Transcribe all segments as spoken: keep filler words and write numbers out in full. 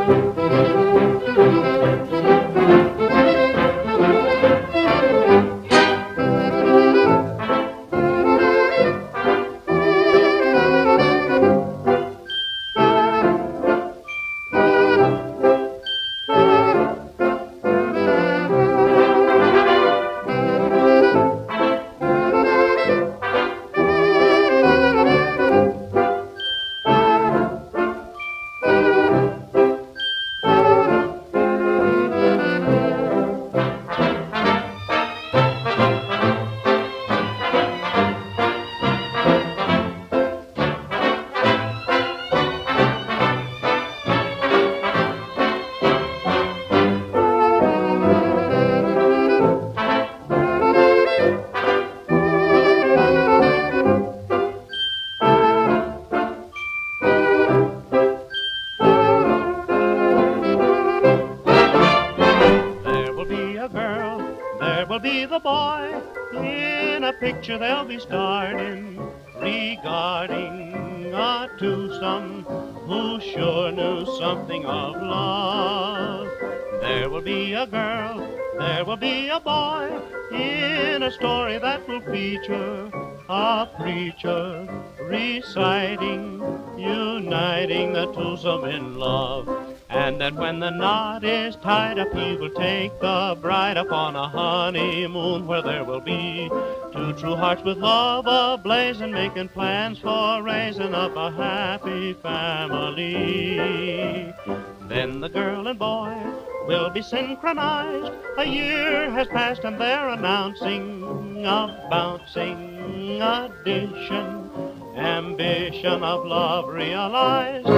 There will be the boy in a picture they'll be starting regarding a twosome who sure knew something of love. There will be a girl, there will be a boy in a story that will feature a preacher reciting, uniting the twosome in love. And that when the knot is tied up, he will take the bride upon a honeymoon where there will be two true hearts with love ablaze and making plans for raising up a happy family. Then the girl and boy will be synchronized. A year has passed and they're announcing a bouncing addition, ambition of love realized.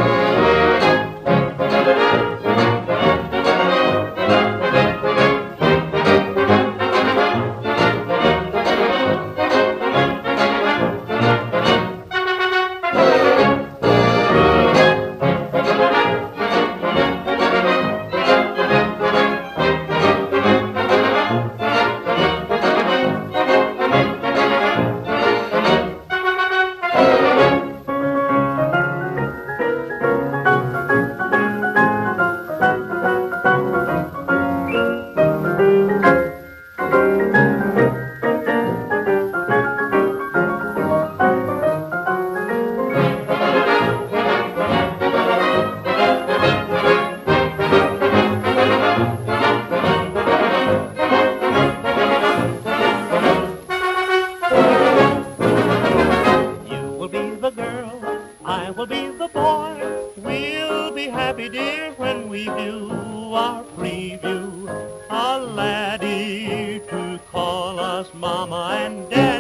I will be the boy. We'll be happy, dear, when we do our preview. A laddie to call us Mama and Dad.